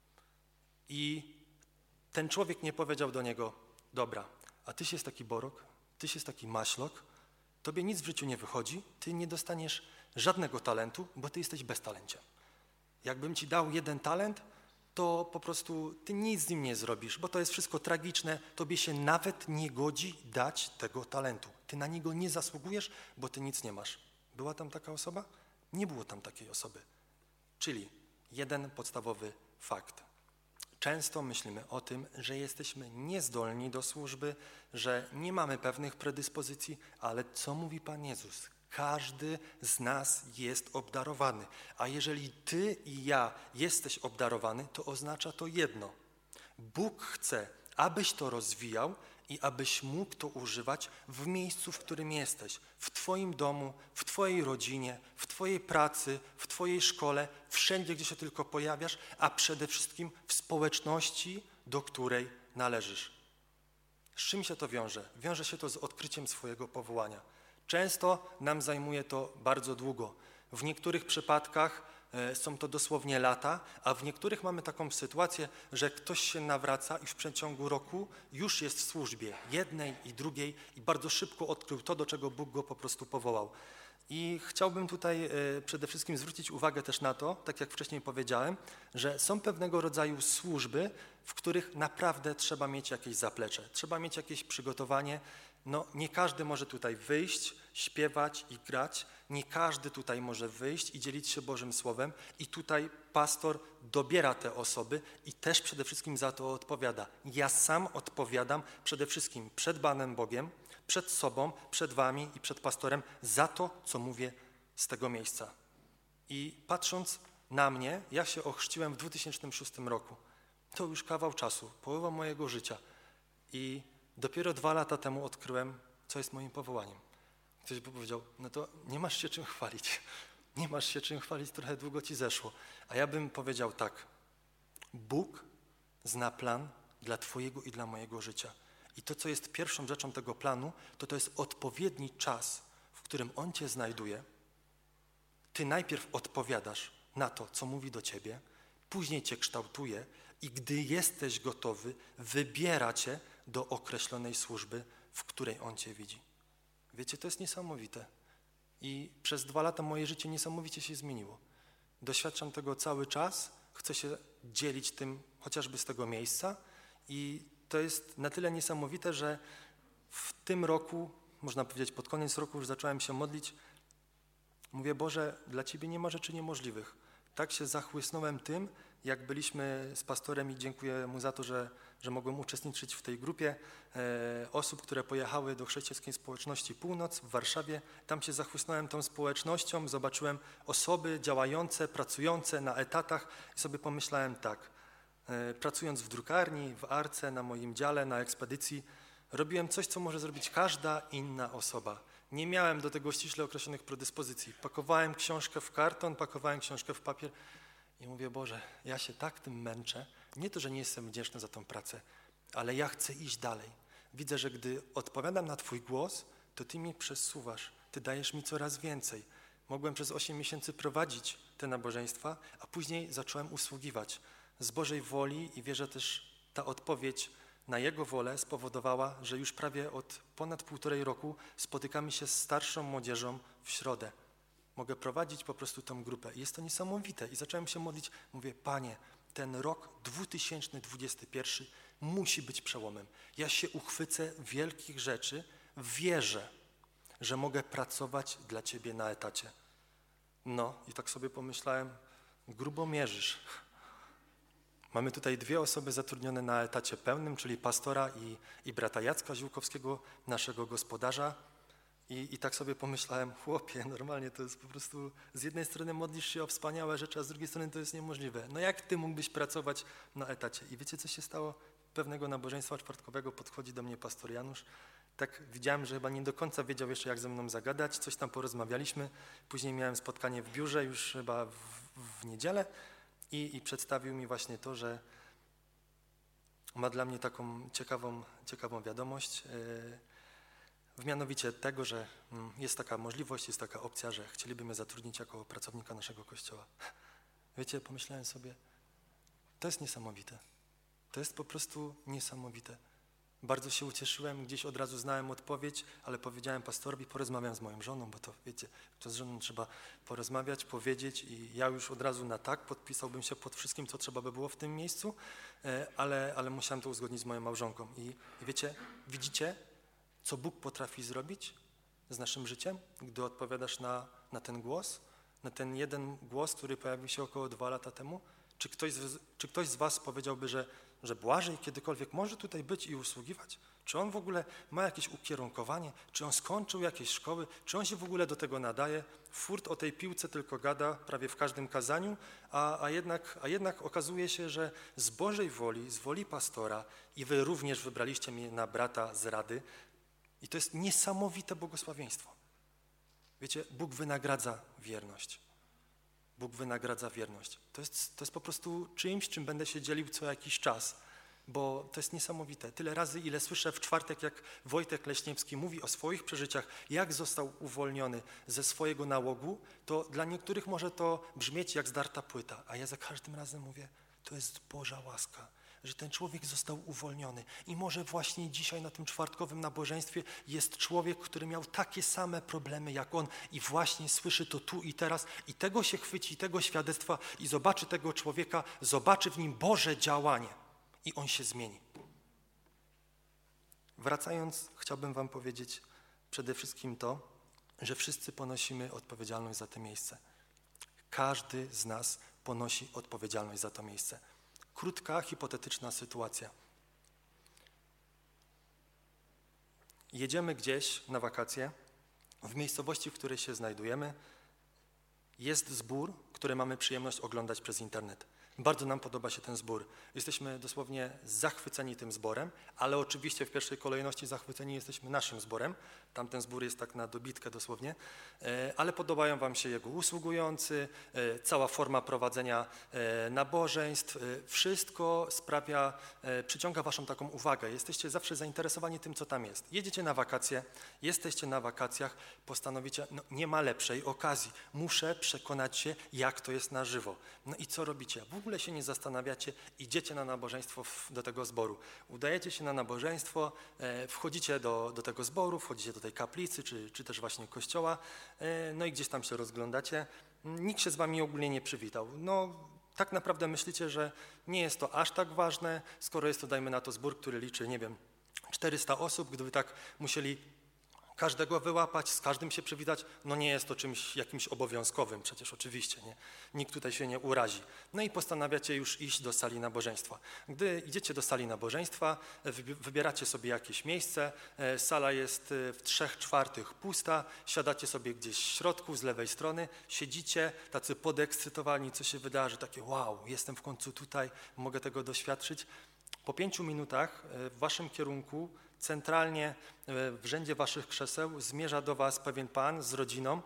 i ten człowiek nie powiedział do niego: dobra, a tyś jest taki borok, tyś jest taki maślok, tobie nic w życiu nie wychodzi, ty nie dostaniesz żadnego talentu, bo ty jesteś bez talencie. Jakbym ci dał jeden talent, to po prostu ty nic z nim nie zrobisz, bo to jest wszystko tragiczne, tobie się nawet nie godzi dać tego talentu. Ty na niego nie zasługujesz, bo ty nic nie masz. Była tam taka osoba? Nie było tam takiej osoby. Czyli jeden podstawowy fakt. Często myślimy o tym, że jesteśmy niezdolni do służby, że nie mamy pewnych predyspozycji, ale co mówi Pan Jezus? Każdy z nas jest obdarowany, a jeżeli ty i ja jesteś obdarowany, to oznacza to jedno. Bóg chce, abyś to rozwijał i abyś mógł to używać w miejscu, w którym jesteś, w twoim domu, w twojej rodzinie, w twojej pracy, w twojej szkole, wszędzie, gdzie się tylko pojawiasz, a przede wszystkim w społeczności, do której należysz. Z czym się to wiąże? Wiąże się to z odkryciem swojego powołania. Często nam zajmuje to bardzo długo. W niektórych przypadkach e, są to dosłownie lata, a w niektórych mamy taką sytuację, że ktoś się nawraca i w przeciągu roku już jest w służbie jednej i drugiej i bardzo szybko odkrył to, do czego Bóg go po prostu powołał. I chciałbym tutaj e, przede wszystkim zwrócić uwagę też na to, tak jak wcześniej powiedziałem, że są pewnego rodzaju służby, w których naprawdę trzeba mieć jakieś zaplecze, trzeba mieć jakieś przygotowanie. No, nie każdy może tutaj wyjść, śpiewać i grać, nie każdy tutaj może wyjść i dzielić się Bożym Słowem i tutaj pastor dobiera te osoby i też przede wszystkim za to odpowiada. Ja sam odpowiadam przede wszystkim przed Panem Bogiem, przed sobą, przed wami i przed pastorem za to, co mówię z tego miejsca. I patrząc na mnie, ja się ochrzciłem w dwutysięcznym szóstym roku. To już kawał czasu, połowa mojego życia i dopiero dwa lata temu odkryłem, co jest moim powołaniem. Ktoś by powiedział, no to nie masz się czym chwalić. Nie masz się czym chwalić, trochę długo ci zeszło. A ja bym powiedział tak, Bóg zna plan dla twojego i dla mojego życia. I to, co jest pierwszą rzeczą tego planu, to to jest odpowiedni czas, w którym On cię znajduje. Ty najpierw odpowiadasz na to, co mówi do ciebie, później cię kształtuje i gdy jesteś gotowy, wybiera cię do określonej służby, w której On cię widzi. Wiecie, to jest niesamowite. I przez dwa lata moje życie niesamowicie się zmieniło. Doświadczam tego cały czas, chcę się dzielić tym chociażby z tego miejsca i to jest na tyle niesamowite, że w tym roku, można powiedzieć pod koniec roku już zacząłem się modlić. Mówię, Boże, dla Ciebie nie ma rzeczy niemożliwych. tak się zachłysnąłem tym, jak byliśmy z pastorem i dziękuję mu za to, że, że mogłem uczestniczyć w tej grupie e, osób, które pojechały do chrześcijańskiej społeczności Północ w Warszawie. Tam się zachłysnąłem tą społecznością, zobaczyłem osoby działające, pracujące na etatach i sobie pomyślałem tak, e, pracując w drukarni, w Arce, na moim dziale, na ekspedycji, robiłem coś, co może zrobić każda inna osoba. Nie miałem do tego ściśle określonych predyspozycji. Pakowałem książkę w karton, pakowałem książkę w papier i mówię, Boże, ja się tak tym męczę. Nie to, że nie jestem wdzięczny za tą pracę, ale ja chcę iść dalej. Widzę, że gdy odpowiadam na Twój głos, to Ty mi przesuwasz, Ty dajesz mi coraz więcej. Mogłem przez osiem miesięcy prowadzić te nabożeństwa, a później zacząłem usługiwać. Z Bożej woli i wierzę też ta odpowiedź na Jego wolę spowodowała, że już prawie od ponad półtorej roku spotykamy się z starszą młodzieżą w środę. Mogę prowadzić po prostu tą grupę i jest to niesamowite. I zacząłem się modlić, mówię, Panie, ten rok dwa tysiące dwudziesty pierwszy musi być przełomem. Ja się uchwycę wielkich rzeczy, wierzę, że mogę pracować dla Ciebie na etacie. No i tak sobie pomyślałem, grubo mierzysz. Mamy tutaj dwie osoby zatrudnione na etacie pełnym, czyli pastora i, i brata Jacka Ziółkowskiego, naszego gospodarza. I, I tak sobie pomyślałem, chłopie, normalnie to jest po prostu, z jednej strony modlisz się o wspaniałe rzeczy, a z drugiej strony to jest niemożliwe. No jak ty mógłbyś pracować na etacie? I wiecie, co się stało? Pewnego nabożeństwa czwartkowego podchodzi do mnie pastor Janusz. Tak widziałem, że chyba nie do końca wiedział jeszcze, jak ze mną zagadać. Coś tam porozmawialiśmy. Później miałem spotkanie w biurze już chyba w, w niedzielę i, i przedstawił mi właśnie to, że ma dla mnie taką ciekawą, ciekawą wiadomość. Yy, W mianowicie tego, że jest taka możliwość, jest taka opcja, że chcieliby mnie zatrudnić jako pracownika naszego kościoła. Wiecie, pomyślałem sobie, to jest niesamowite. To jest po prostu niesamowite. Bardzo się ucieszyłem, gdzieś od razu znałem odpowiedź, ale powiedziałem pastorowi, porozmawiam z moją żoną, bo to wiecie, to z żoną trzeba porozmawiać, powiedzieć i ja już od razu na tak podpisałbym się pod wszystkim, co trzeba by było w tym miejscu, ale, ale musiałem to uzgodnić z moją małżonką. I, i wiecie, widzicie, co Bóg potrafi zrobić z naszym życiem, gdy odpowiadasz na, na ten głos, na ten jeden głos, który pojawił się około dwa lata temu? Czy ktoś z, czy ktoś z was powiedziałby, że, że Błażej kiedykolwiek może tutaj być i usługiwać? Czy on w ogóle ma jakieś ukierunkowanie? Czy on skończył jakieś szkoły? Czy on się w ogóle do tego nadaje? Furt o tej piłce tylko gada prawie w każdym kazaniu, a, a, jednak, a jednak okazuje się, że z Bożej woli, z woli pastora i wy również wybraliście mnie na brata z rady, i to jest niesamowite błogosławieństwo. Wiecie, Bóg wynagradza wierność. Bóg wynagradza wierność. To jest, to jest po prostu czymś, czym będę się dzielił co jakiś czas, bo to jest niesamowite. Tyle razy, ile słyszę w czwartek, jak Wojtek Leśniewski mówi o swoich przeżyciach, jak został uwolniony ze swojego nałogu, to dla niektórych może to brzmieć jak zdarta płyta, a ja za każdym razem mówię, to jest Boża łaska, że ten człowiek został uwolniony. I może właśnie dzisiaj na tym czwartkowym nabożeństwie jest człowiek, który miał takie same problemy jak on i właśnie słyszy to tu i teraz i tego się chwyci, tego świadectwa i zobaczy tego człowieka, zobaczy w nim Boże działanie i on się zmieni. Wracając, chciałbym wam powiedzieć przede wszystkim to, że wszyscy ponosimy odpowiedzialność za to miejsce. Każdy z nas ponosi odpowiedzialność za to miejsce. Krótka, hipotetyczna sytuacja. Jedziemy gdzieś na wakacje, w miejscowości, w której się znajdujemy, jest zbór, który mamy przyjemność oglądać przez internet. Bardzo nam podoba się ten zbór. Jesteśmy dosłownie zachwyceni tym zborem, ale oczywiście w pierwszej kolejności zachwyceni jesteśmy naszym zborem. Tamten zbór jest tak na dobitkę dosłownie, ale podobają wam się jego usługujący, cała forma prowadzenia nabożeństw. Wszystko sprawia, przyciąga waszą taką uwagę. Jesteście zawsze zainteresowani tym, co tam jest. Jedziecie na wakacje, jesteście na wakacjach, postanowicie, no nie ma lepszej okazji. Muszę przekonać się, jak to jest na żywo. No i co robicie? W ogóle się nie zastanawiacie, idziecie na nabożeństwo w, do tego zboru. Udajecie się na nabożeństwo, e, wchodzicie do, do tego zboru, wchodzicie do tej kaplicy, czy, czy też właśnie kościoła, e, no i gdzieś tam się rozglądacie. Nikt się z wami ogólnie nie przywitał. No, tak naprawdę myślicie, że nie jest to aż tak ważne, skoro jest to, dajmy na to, zbór, który liczy, nie wiem, czterysta osób, gdyby tak musieli każdego wyłapać, z każdym się przywitać, no nie jest to czymś jakimś obowiązkowym przecież oczywiście, nie? Nikt tutaj się nie urazi. No i postanawiacie już iść do sali nabożeństwa. Gdy idziecie do sali nabożeństwa, wybieracie sobie jakieś miejsce, sala jest w trzech czwartych pusta, siadacie sobie gdzieś w środku, z lewej strony, siedzicie tacy podekscytowani, co się wydarzy, takie wow, jestem w końcu tutaj, mogę tego doświadczyć. Po pięciu minutach w waszym kierunku centralnie w rzędzie waszych krzeseł zmierza do was pewien pan z rodziną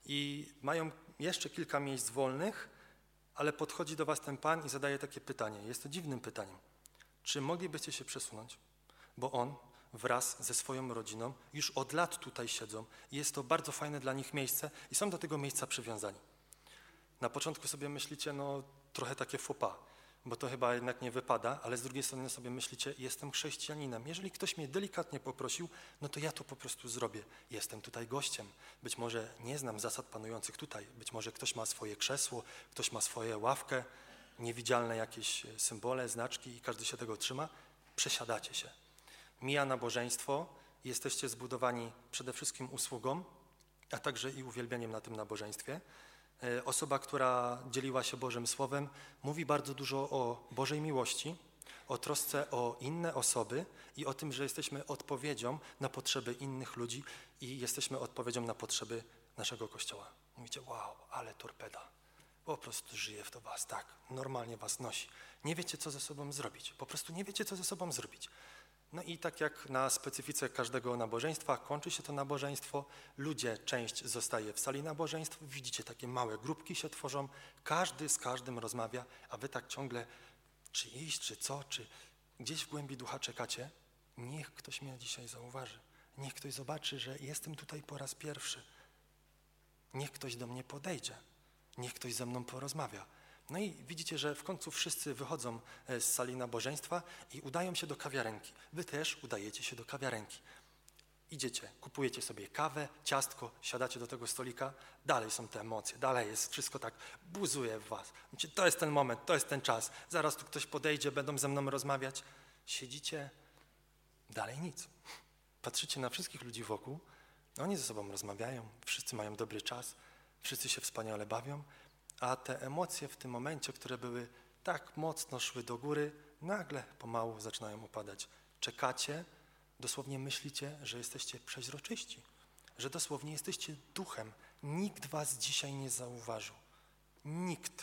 i mają jeszcze kilka miejsc wolnych, ale podchodzi do was ten pan i zadaje takie pytanie. Jest to dziwnym pytaniem. Czy moglibyście się przesunąć? Bo on wraz ze swoją rodziną już od lat tutaj siedzą i jest to bardzo fajne dla nich miejsce i są do tego miejsca przywiązani. Na początku sobie myślicie, no trochę takie faux pas, bo to chyba jednak nie wypada, ale z drugiej strony sobie myślicie, jestem chrześcijaninem. Jeżeli ktoś mnie delikatnie poprosił, no to ja to po prostu zrobię. Jestem tutaj gościem. Być może nie znam zasad panujących tutaj. Być może ktoś ma swoje krzesło, ktoś ma swoją ławkę, niewidzialne jakieś symbole, znaczki i każdy się tego trzyma. Przesiadacie się. Mija nabożeństwo, jesteście zbudowani przede wszystkim usługą, a także i uwielbieniem na tym nabożeństwie. Osoba, która dzieliła się Bożym Słowem, mówi bardzo dużo o Bożej miłości, o trosce o inne osoby i o tym, że jesteśmy odpowiedzią na potrzeby innych ludzi i jesteśmy odpowiedzią na potrzeby naszego Kościoła. Mówicie, wow, ale torpeda. Po prostu żyje w to was, tak, normalnie was nosi. Nie wiecie, co ze sobą zrobić, po prostu nie wiecie, co ze sobą zrobić. No i tak jak na specyfice każdego nabożeństwa, kończy się to nabożeństwo, ludzie, część zostaje w sali nabożeństw, widzicie, takie małe grupki się tworzą, każdy z każdym rozmawia, a wy tak ciągle, czy iść, czy co, czy gdzieś w głębi ducha czekacie, niech ktoś mnie dzisiaj zauważy, niech ktoś zobaczy, że jestem tutaj po raz pierwszy, niech ktoś do mnie podejdzie, niech ktoś ze mną porozmawia. No i widzicie, że w końcu wszyscy wychodzą z sali nabożeństwa i udają się do kawiarenki. Wy też udajecie się do kawiarenki. Idziecie, kupujecie sobie kawę, ciastko, siadacie do tego stolika, dalej są te emocje, dalej jest wszystko tak, buzuje w was. Mówicie, to jest ten moment, to jest ten czas, zaraz tu ktoś podejdzie, będą ze mną rozmawiać. Siedzicie, dalej nic. Patrzycie na wszystkich ludzi wokół, oni ze sobą rozmawiają, wszyscy mają dobry czas, wszyscy się wspaniale bawią, a te emocje w tym momencie, które były tak mocno szły do góry, nagle pomału zaczynają upadać. Czekacie, dosłownie myślicie, że jesteście przeźroczyści, że dosłownie jesteście duchem. Nikt was dzisiaj nie zauważył. Nikt.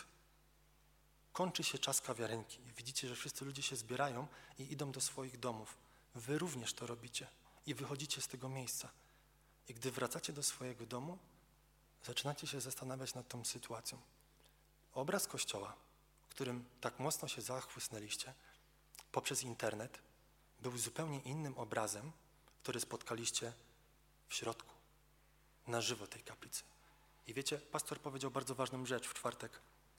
Kończy się czas kawiarenki. Widzicie, że wszyscy ludzie się zbierają i idą do swoich domów. Wy również to robicie i wychodzicie z tego miejsca. I gdy wracacie do swojego domu, zaczynacie się zastanawiać nad tą sytuacją. Obraz Kościoła, którym tak mocno się zachłysnęliście poprzez internet, był zupełnie innym obrazem, który spotkaliście w środku, na żywo tej kaplicy. I wiecie, pastor powiedział bardzo ważną rzecz w czwartek.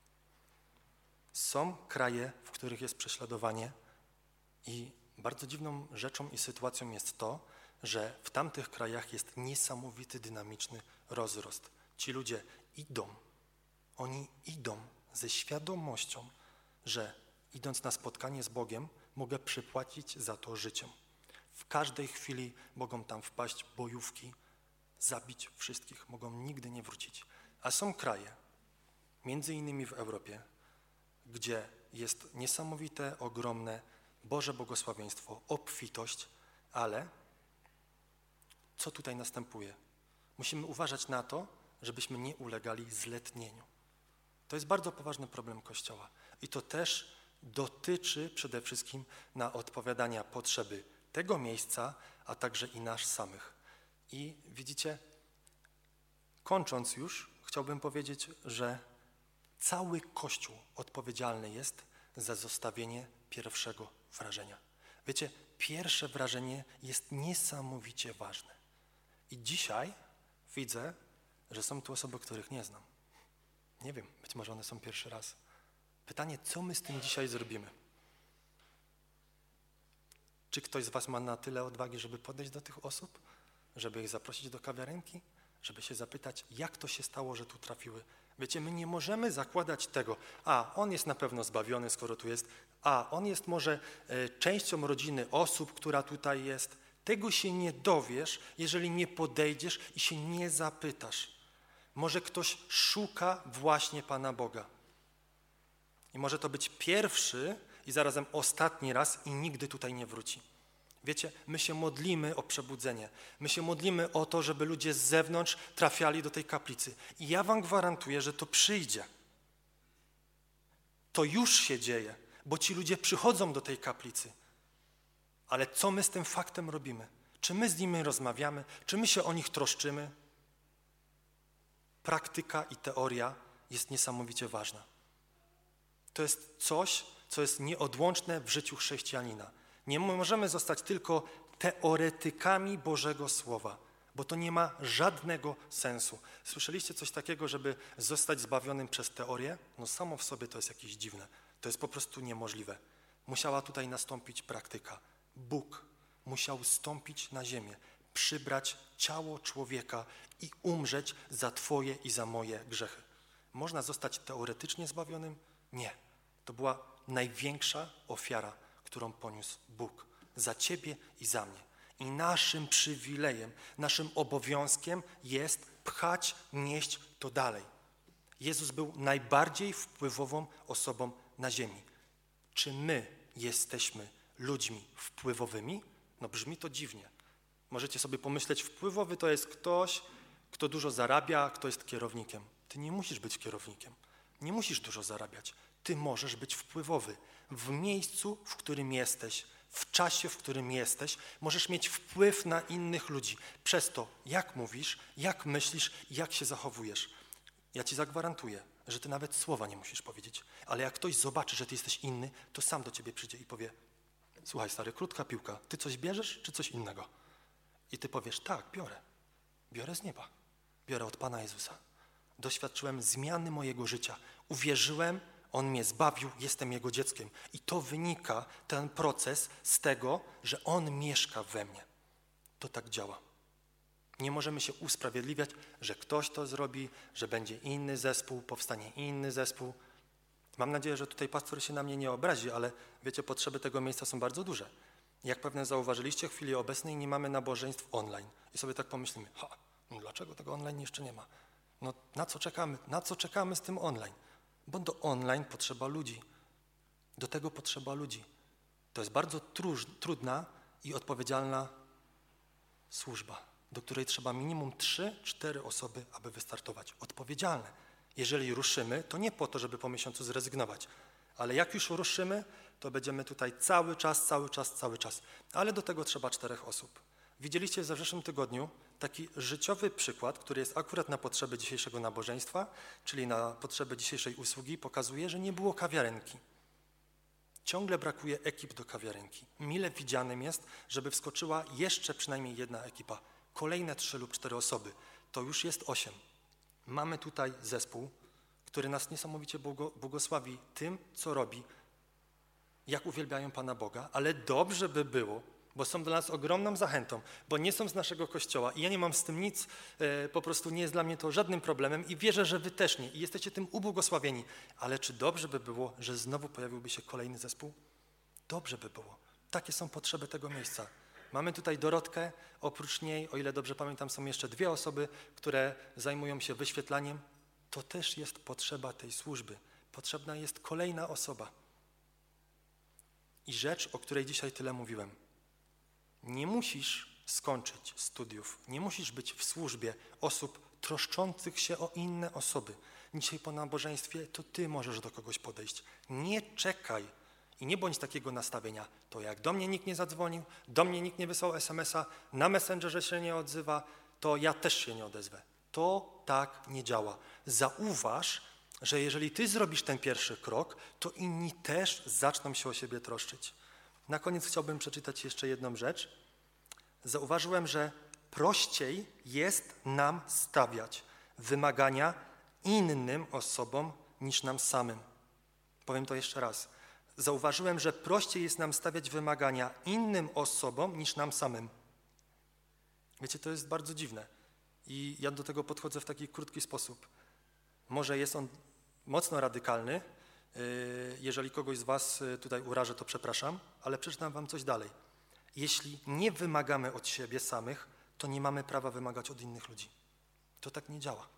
Są kraje, w których jest prześladowanie i bardzo dziwną rzeczą i sytuacją jest to, że w tamtych krajach jest niesamowity, dynamiczny rozrost. Ci ludzie idą, oni idą ze świadomością, że idąc na spotkanie z Bogiem, mogę przypłacić za to życiem. W każdej chwili mogą tam wpaść bojówki, zabić wszystkich, mogą nigdy nie wrócić. A są kraje, między innymi w Europie, gdzie jest niesamowite, ogromne Boże błogosławieństwo, obfitość, ale co tutaj następuje? Musimy uważać na to, żebyśmy nie ulegali zletnieniu. To jest bardzo poważny problem Kościoła i to też dotyczy przede wszystkim na odpowiadania potrzeby tego miejsca, a także i nas samych. I widzicie, kończąc już, chciałbym powiedzieć, że cały Kościół odpowiedzialny jest za zostawienie pierwszego wrażenia. Wiecie, pierwsze wrażenie jest niesamowicie ważne. I dzisiaj widzę, że są tu osoby, których nie znam. Nie wiem, być może one są pierwszy raz. Pytanie, co my z tym dzisiaj zrobimy? Czy ktoś z was ma na tyle odwagi, żeby podejść do tych osób, żeby ich zaprosić do kawiarenki, żeby się zapytać, jak to się stało, że tu trafiły? Wiecie, my nie możemy zakładać tego, a on jest na pewno zbawiony, skoro tu jest, a on jest może y, częścią rodziny osób, która tutaj jest. Tego się nie dowiesz, jeżeli nie podejdziesz i się nie zapytasz. Może ktoś szuka właśnie Pana Boga. I może to być pierwszy i zarazem ostatni raz i nigdy tutaj nie wróci. Wiecie, my się modlimy o przebudzenie. My się modlimy o to, żeby ludzie z zewnątrz trafiali do tej kaplicy. I ja wam gwarantuję, że to przyjdzie. To już się dzieje, bo ci ludzie przychodzą do tej kaplicy. Ale co my z tym faktem robimy? Czy my z nimi rozmawiamy? Czy my się o nich troszczymy? Praktyka i teoria jest niesamowicie ważna. To jest coś, co jest nieodłączne w życiu chrześcijanina. Nie możemy zostać tylko teoretykami Bożego Słowa, bo to nie ma żadnego sensu. Słyszeliście coś takiego, żeby zostać zbawionym przez teorię? No samo w sobie to jest jakieś dziwne. To jest po prostu niemożliwe. Musiała tutaj nastąpić praktyka. Bóg musiał stąpić na ziemię, przybrać ciało człowieka i umrzeć za twoje i za moje grzechy. Można zostać teoretycznie zbawionym? Nie. To była największa ofiara, którą poniósł Bóg za ciebie i za mnie. I naszym przywilejem, naszym obowiązkiem jest pchać, nieść to dalej. Jezus był najbardziej wpływową osobą na ziemi. Czy my jesteśmy ludźmi wpływowymi? No brzmi to dziwnie. Możecie sobie pomyśleć, wpływowy to jest ktoś, kto dużo zarabia, kto jest kierownikiem. Ty nie musisz być kierownikiem. Nie musisz dużo zarabiać. Ty możesz być wpływowy. W miejscu, w którym jesteś, w czasie, w którym jesteś, możesz mieć wpływ na innych ludzi. Przez to, jak mówisz, jak myślisz, jak się zachowujesz. Ja ci zagwarantuję, że ty nawet słowa nie musisz powiedzieć. Ale jak ktoś zobaczy, że ty jesteś inny, to sam do ciebie przyjdzie i powie: słuchaj stary, krótka piłka, ty coś bierzesz czy coś innego? I ty powiesz: tak, biorę. Biorę z nieba. Biorę od Pana Jezusa. Doświadczyłem zmiany mojego życia. Uwierzyłem, On mnie zbawił, jestem Jego dzieckiem. I to wynika, ten proces, z tego, że On mieszka we mnie. To tak działa. Nie możemy się usprawiedliwiać, że ktoś to zrobi, że będzie inny zespół, powstanie inny zespół. Mam nadzieję, że tutaj pastor się na mnie nie obrazi, ale wiecie, potrzeby tego miejsca są bardzo duże. Jak pewnie zauważyliście, w chwili obecnej nie mamy nabożeństw online. I sobie tak pomyślimy: ha, no dlaczego tego online jeszcze nie ma? No na co czekamy? Na co czekamy z tym online? Bo do online potrzeba ludzi. Do tego potrzeba ludzi. To jest bardzo tróż, trudna i odpowiedzialna służba, do której trzeba minimum trzy, cztery osoby, aby wystartować. Odpowiedzialne. Jeżeli ruszymy, to nie po to, żeby po miesiącu zrezygnować, ale jak już ruszymy, to będziemy tutaj cały czas, cały czas, cały czas. Ale do tego trzeba czterech osób. Widzieliście w zeszłym tygodniu taki życiowy przykład, który jest akurat na potrzeby dzisiejszego nabożeństwa, czyli na potrzeby dzisiejszej usługi, pokazuje, że nie było kawiarenki. Ciągle brakuje ekip do kawiarenki. Mile widzianym jest, żeby wskoczyła jeszcze przynajmniej jedna ekipa. Kolejne trzy lub cztery osoby. To już jest osiem. Mamy tutaj zespół, który nas niesamowicie błogosławi tym, co robi, jak uwielbiają Pana Boga, ale dobrze by było, bo są dla nas ogromną zachętą, bo nie są z naszego kościoła i ja nie mam z tym nic, e, po prostu nie jest dla mnie to żadnym problemem i wierzę, że wy też nie i jesteście tym ubłogosławieni. Ale czy dobrze by było, że znowu pojawiłby się kolejny zespół? Dobrze by było. Takie są potrzeby tego miejsca. Mamy tutaj Dorotkę, oprócz niej, o ile dobrze pamiętam, są jeszcze dwie osoby, które zajmują się wyświetlaniem. To też jest potrzeba tej służby. Potrzebna jest kolejna osoba. I rzecz, o której dzisiaj tyle mówiłem. Nie musisz skończyć studiów, nie musisz być w służbie osób troszczących się o inne osoby. Dzisiaj po nabożeństwie to ty możesz do kogoś podejść. Nie czekaj i nie bądź takiego nastawienia. To jak do mnie nikt nie zadzwonił, do mnie nikt nie wysłał es em es a, na Messengerze się nie odzywa, to ja też się nie odezwę. To tak nie działa. Zauważ, że jeżeli ty zrobisz ten pierwszy krok, to inni też zaczną się o siebie troszczyć. Na koniec chciałbym przeczytać jeszcze jedną rzecz. Zauważyłem, że prościej jest nam stawiać wymagania innym osobom niż nam samym. Powiem to jeszcze raz. Zauważyłem, że prościej jest nam stawiać wymagania innym osobom niż nam samym. Wiecie, to jest bardzo dziwne. I ja do tego podchodzę w taki krótki sposób. Może jest on mocno radykalny. Jeżeli kogoś z was tutaj urażę, to przepraszam, ale przeczytam wam coś dalej. Jeśli nie wymagamy od siebie samych, to nie mamy prawa wymagać od innych ludzi. To tak nie działa.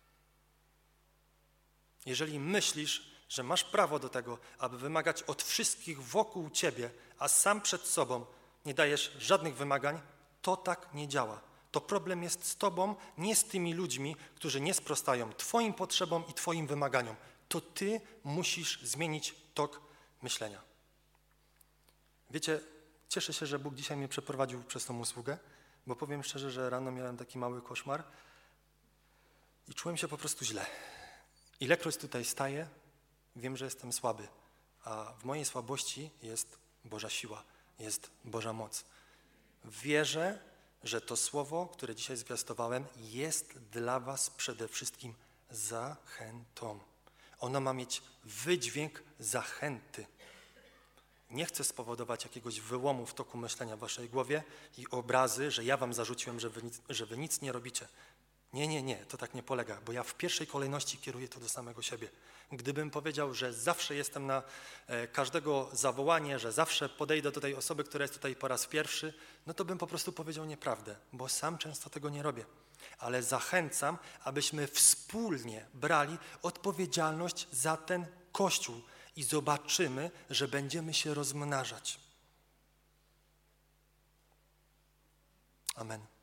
Jeżeli myślisz, że masz prawo do tego, aby wymagać od wszystkich wokół ciebie, a sam przed sobą nie dajesz żadnych wymagań, to tak nie działa. To problem jest z tobą, nie z tymi ludźmi, którzy nie sprostają twoim potrzebom i twoim wymaganiom. To ty musisz zmienić tok myślenia. Wiecie, cieszę się, że Bóg dzisiaj mnie przeprowadził przez tą usługę, bo powiem szczerze, że rano miałem taki mały koszmar i czułem się po prostu źle. Ilekroć tutaj staję, wiem, że jestem słaby, a w mojej słabości jest Boża siła, jest Boża moc. Wierzę, że to słowo, które dzisiaj zwiastowałem, jest dla was przede wszystkim zachętą. Ono ma mieć wydźwięk zachęty. Nie chcę spowodować jakiegoś wyłomu w toku myślenia w waszej głowie i obrazy, że ja wam zarzuciłem, że wy nic, że wy nic nie robicie. Nie, nie, nie, to tak nie polega, bo ja w pierwszej kolejności kieruję to do samego siebie. Gdybym powiedział, że zawsze jestem na e, każdego zawołanie, że zawsze podejdę do tej osoby, która jest tutaj po raz pierwszy, no to bym po prostu powiedział nieprawdę, bo sam często tego nie robię. Ale zachęcam, abyśmy wspólnie brali odpowiedzialność za ten Kościół i zobaczymy, że będziemy się rozmnażać. Amen.